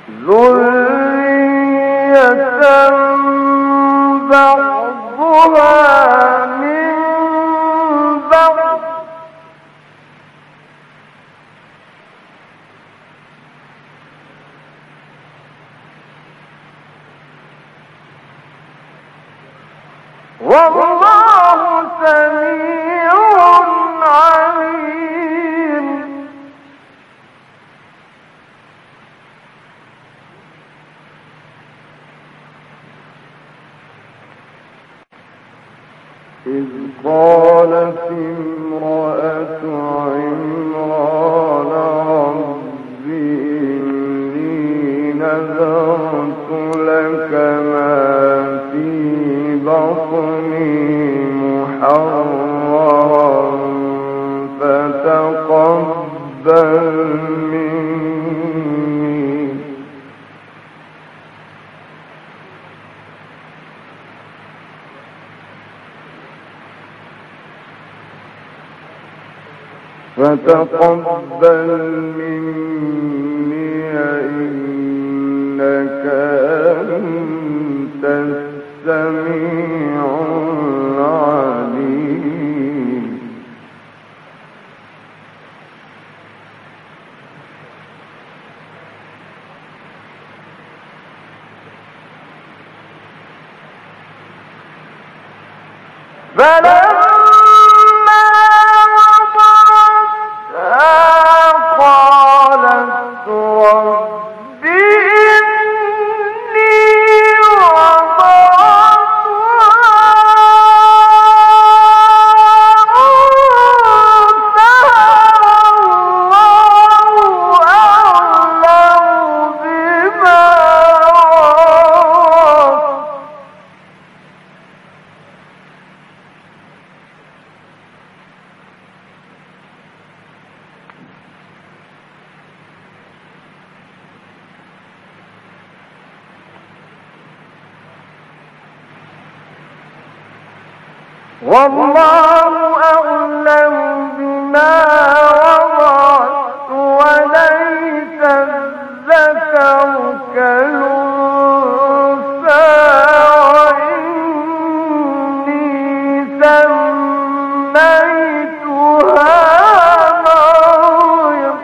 ذرية بعضها من بعض والله سميع عليم. إذ قالت امرأة عمران رب إني نذرت لك ما في بطني محررا فتقبل مني إنك أنت السميع العليم. قالت رب إني والله أعلم بما وضعت وليس الذكر كالأنثى وإني سميتها مريم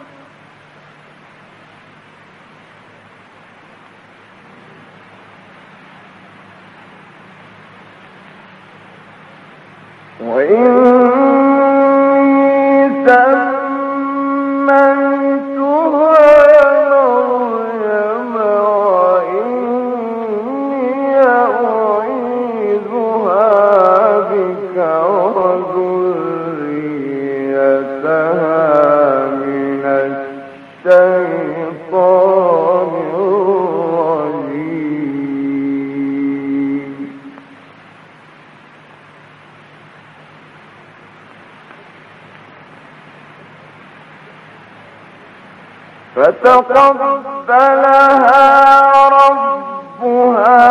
فتقبلها ربها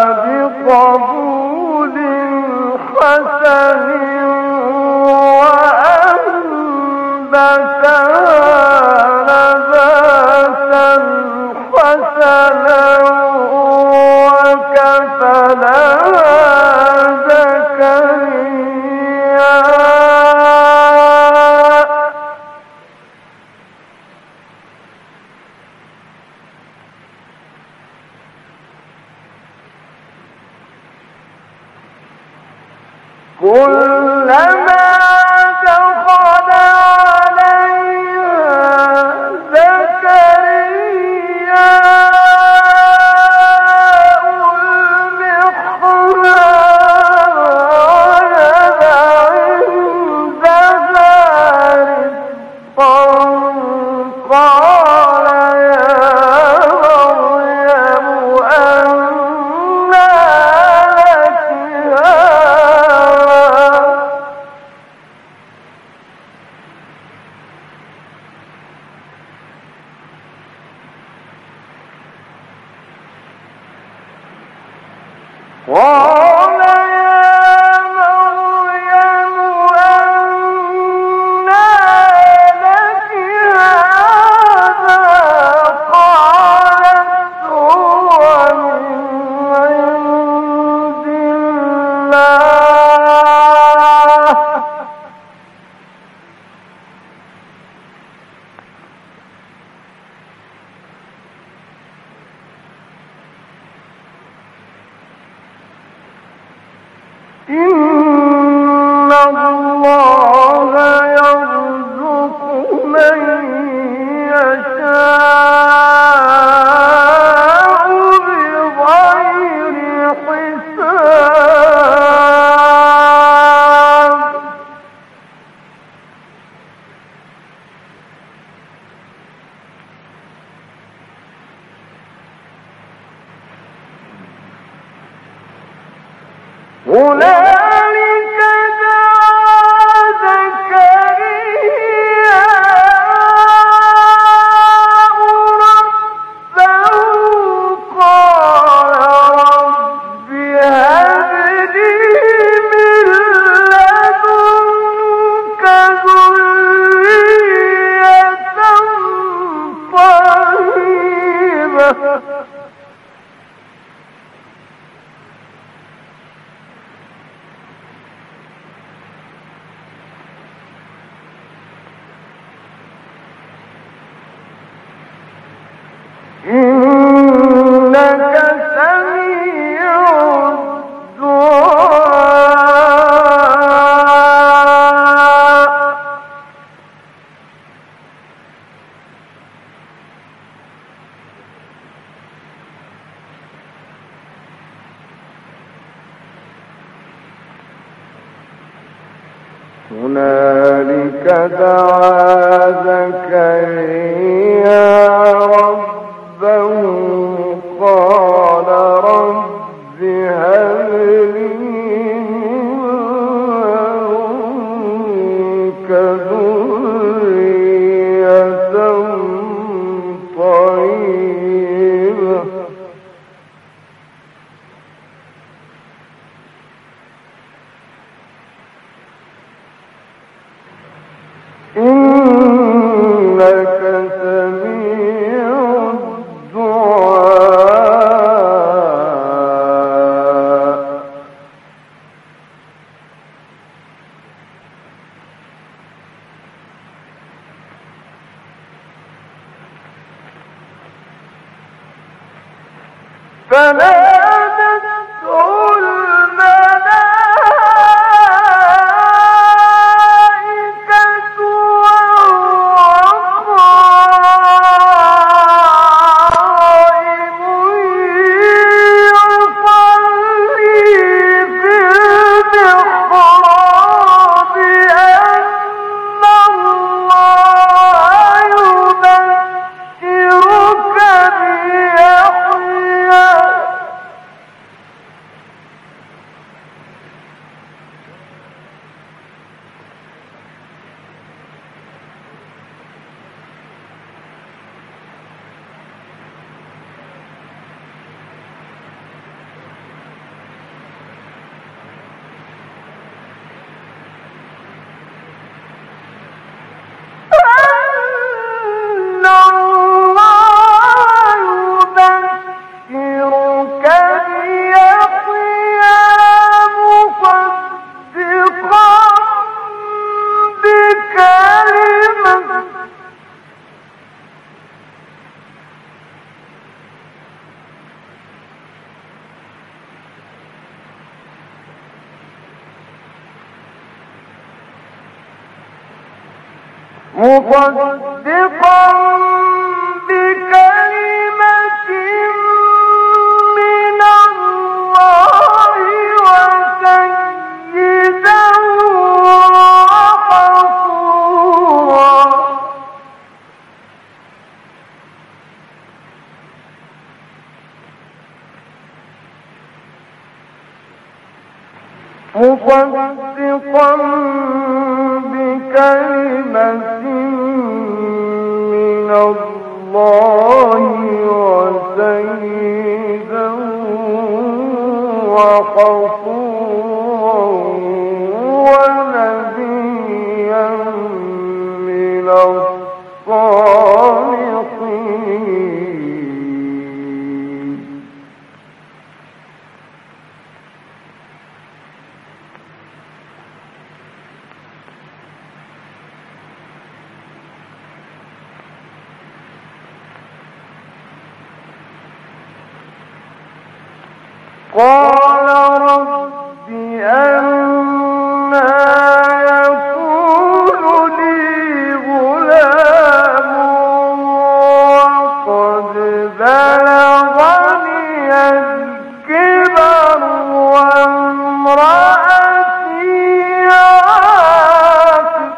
بقبول حسن وأنبتها نباتا حسنا وكفلها زكريا كلما دخل عليها زكريا المحراب وجد عندها رزقا قال يا مريم أنى لك هذا هنالك دعا زكريا ربه قال رب هب لي من لدنك ذرية طيبة إنك سميع الدعاء هنالك دعا زكريا ربه قال رب هب لي من لدنك ذرية طيبة إنك سميع الدعاء فنادته الملائكة وهو قائم يصلي في المحراب أن الله يبشرك بيحيى أن الله يبشرك بيحيى مصدقا بكلمة من الله وسيدا وحصورا مصدقا بكلمة من الله وسيدا وحصورا ونبيا من الصالحين قال رب أنى يكون لي غلام وقد بلغني الكبر وامرأتي عاقر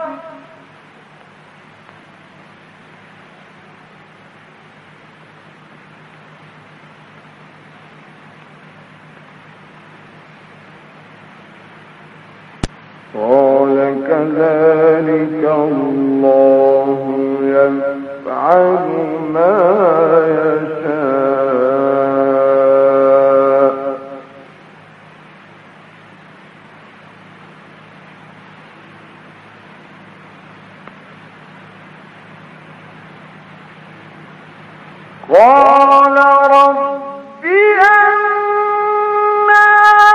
قال كذلك الله يفعل ما يشاء قال رب أنى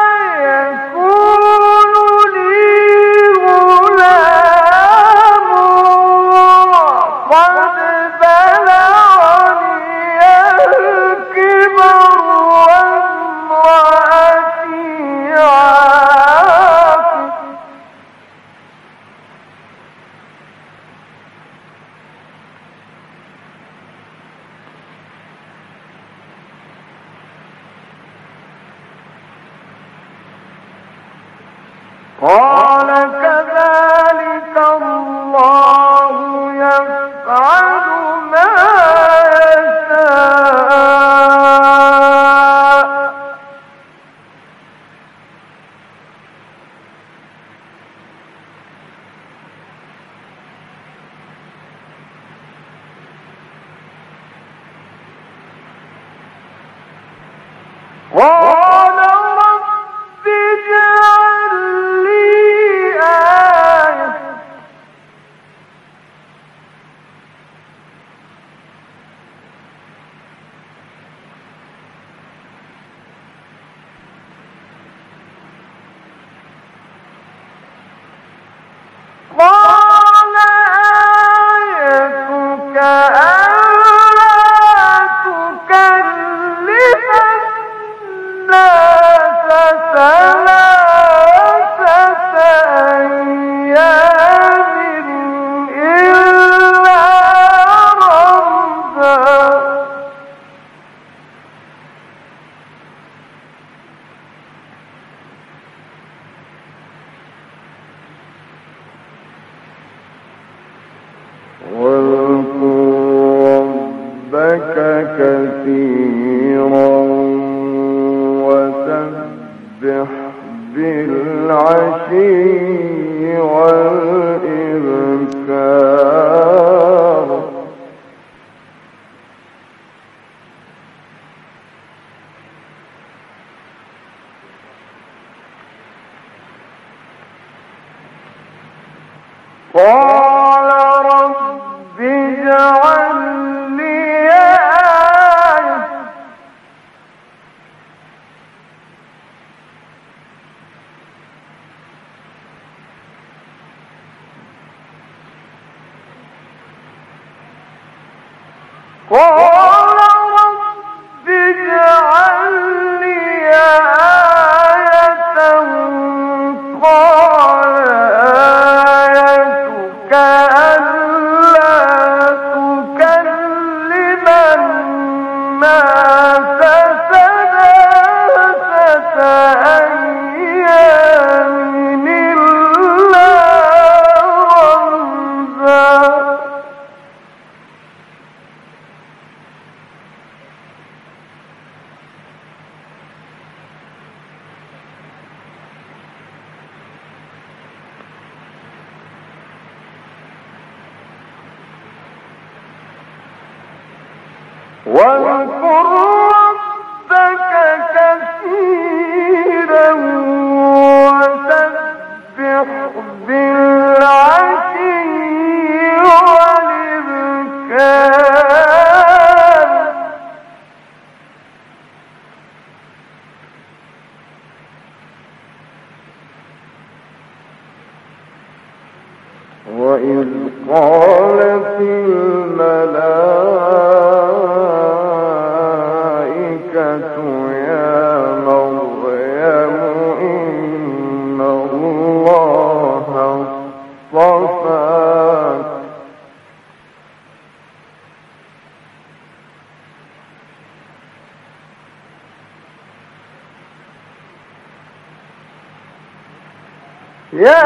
يكون لي غلام وقد بلغني الكبر وامرأتي عاقر قال كذلك الله يفعل ما يشاء قال رب اجعل لي آية قال آيتك ألا تكلم الناس ثلاثة أيام إلا رمزا واذكر ربك كثيرا وسبح بالعشي والإبكار قال رب اجعل لي آية قال رب اجعل لي آية قال آيتك ألا تكلم الناس ثلاثة أيام إلا رمزا واذكر ربك كثيرا وسبح بالعشي والإبكار وإذ قالت الملائكة يا مريم إن الله اصطفاك يا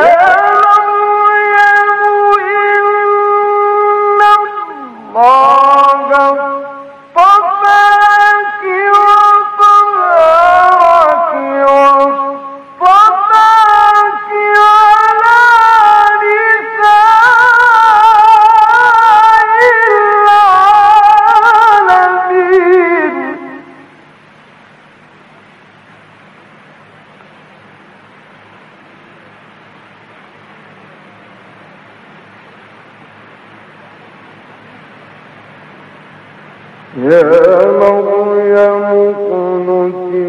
مريم إن الله مريم اقنتي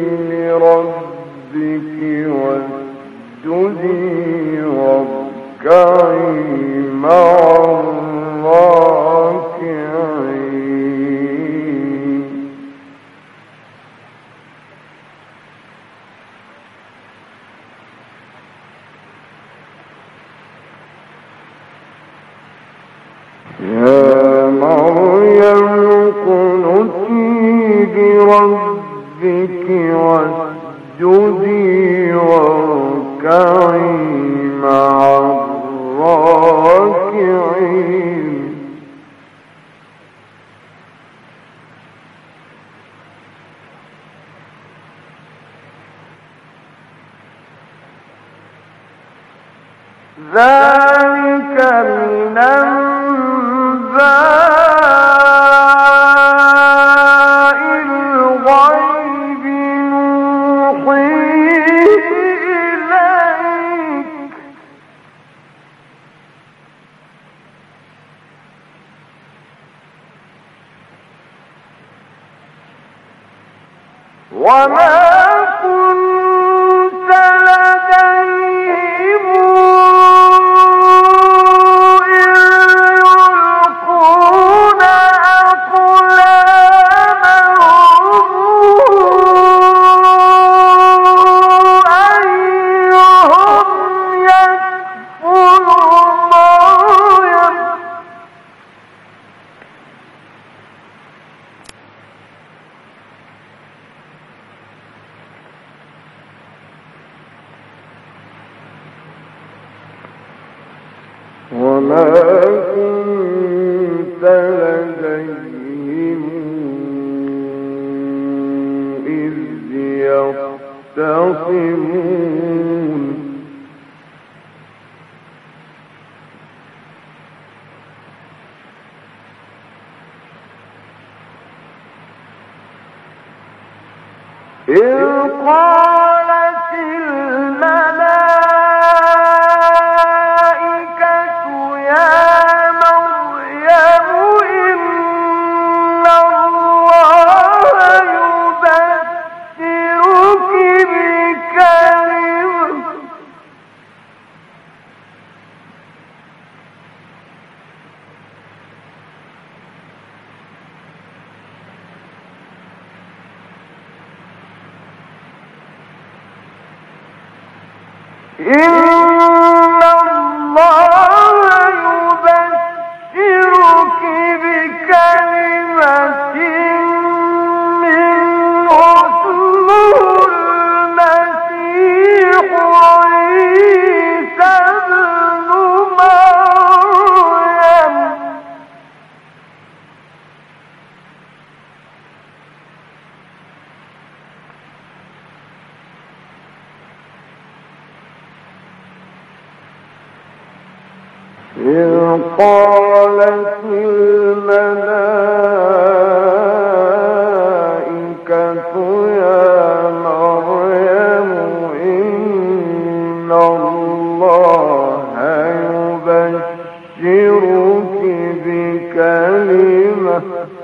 لربك واسجدي واركعي مع الراكعين. يا مريم اقنتي لربك واسجدي واركعي مع الراكعين. ذلك من أنباء الغيب نوحيه إليك وما كنت لديهم وما كنت لديهم إذ يختصمون إذ قالت الملائكة يا مريم إن الله يبشرك بكلمة إن الله يبشرك بكلمة منه اسمه المسيح عيسى ابن مريم إذ قالت الملائكة يا مريم إن الله يبشرك بكلمة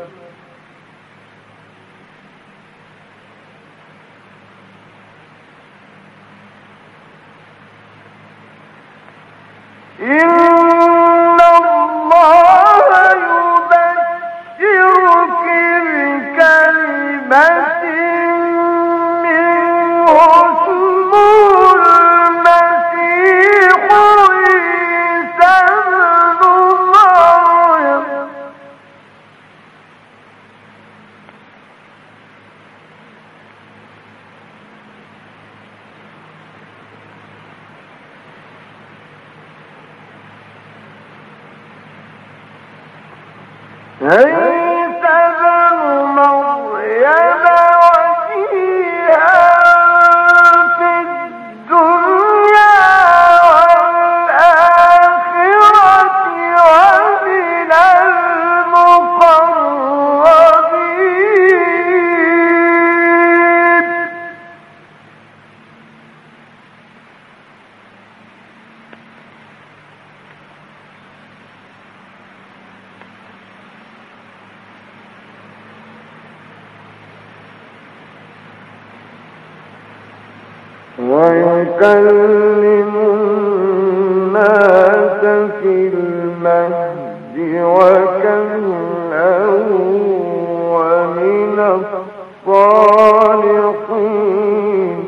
عيسى ابن مريم وجيها في الدنيا والآخرة ومن المقربين. ويكلم الناس في المهد وكهلا ومن الصالحين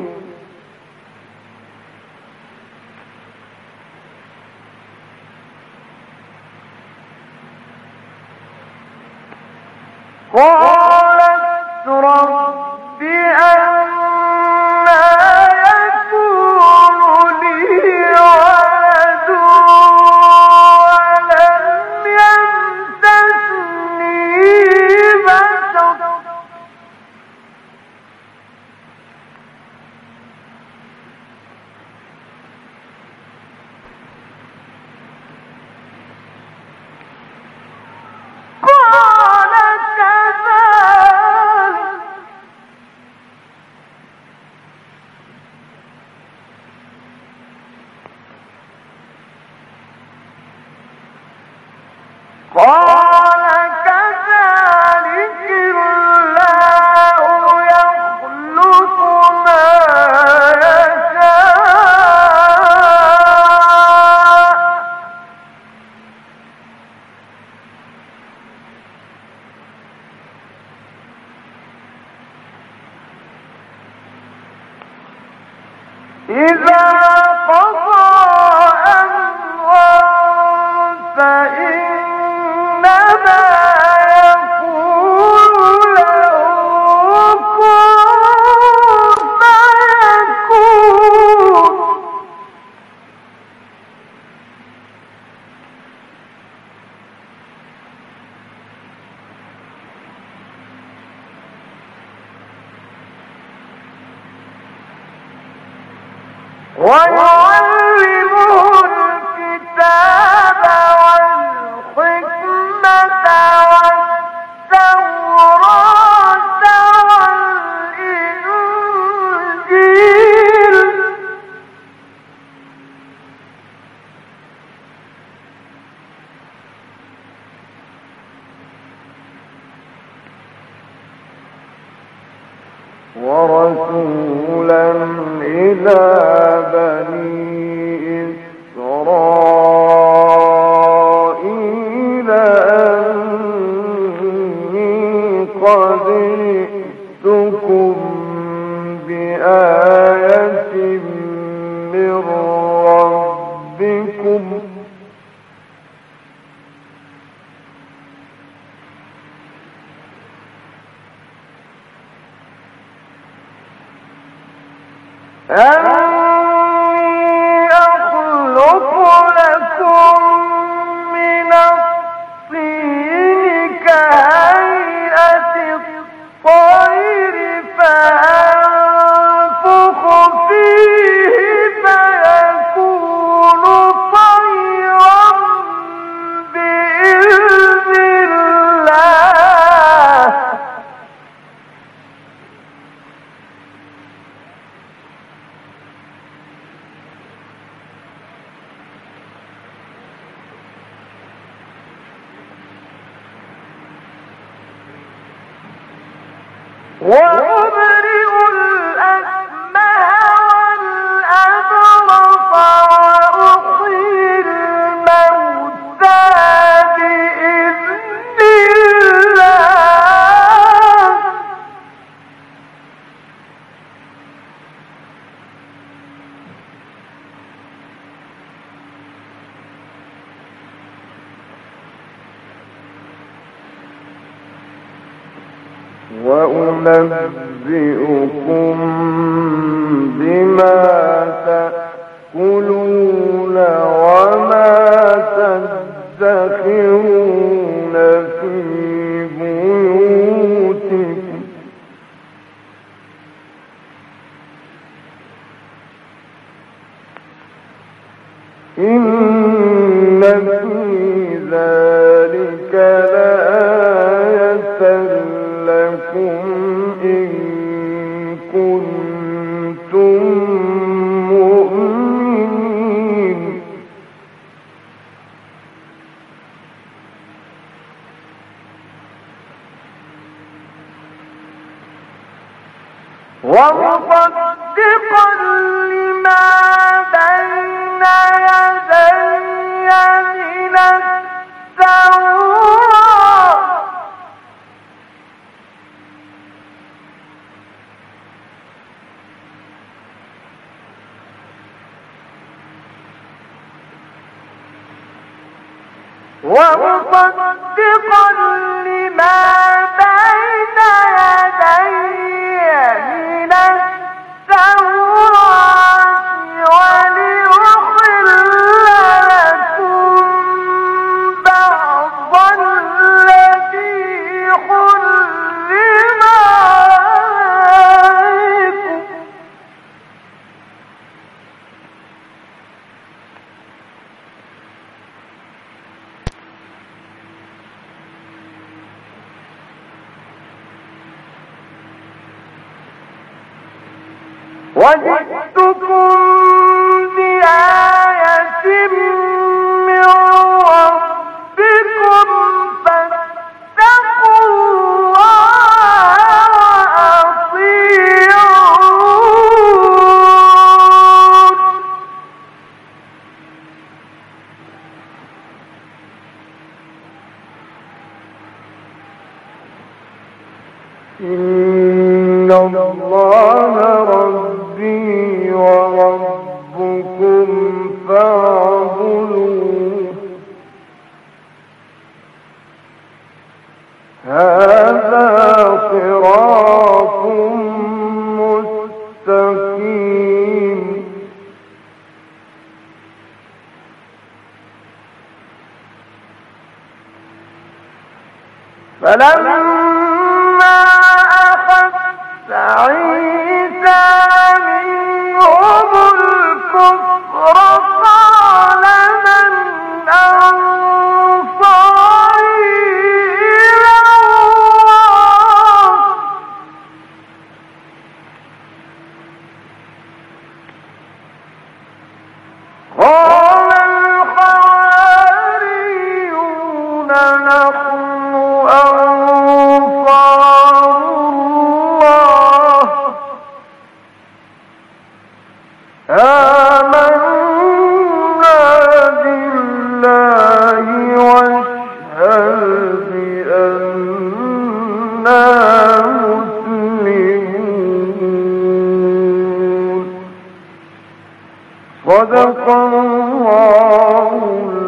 قالت رب أنى يكون لي ولد ولم يمسسني بشر قال كذلك الله يخلق ما يشاء إذا قضى أمرا فإنما يقول له كن فيكون ويعلمه الكتاب والحكمة والتوراة والإنجيل ورسولا إلى بني إسرائيل أني قد جئتكم بآية من ربكم أني أخلق لكم من الطين كهيئة الطير فأنفخ فيه فيكون طيرا بإذن الله وأبرئ الأكمه والأبرص وأحيي الموتى بإذن الله وأنبئكم بما تأكلون وما تدخرون في بيوتكم إن في ذلك لآية لكم إن كنتم مؤمنين ومصدقا ومصدقا لما بين يدي من التوراة ولأحل لكم بعض الذي حرم عليكم وجئتكم بآية من ربكم فاتقوا الله وأطيعون إن الله ربي وربكم فاعبدوه هذا صراط مستقيم فلما أخذ عيسى منهم الكفر قال من أنصاري إلى الله قال الحواريون نحن أنصار الله آمنا بالله واشهد بأننا مسلمون صدق الله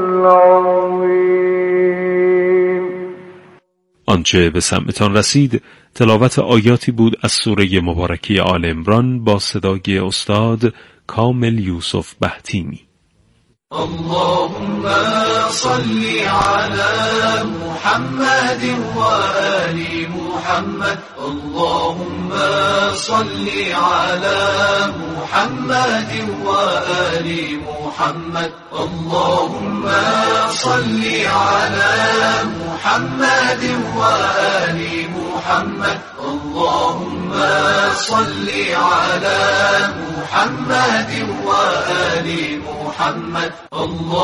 العظيم. آنچه به سمعتان رسید تلاوت آیاتی بود از سوره مبارکه آل عمران با صدای استاد کامل یوسف بهتیمی. اللهم صل على محمد وآل محمد اللهم صل على محمد وآل محمد اللهم صل على محمد وآل محمد اللهم صل على محمد وآل محمد الله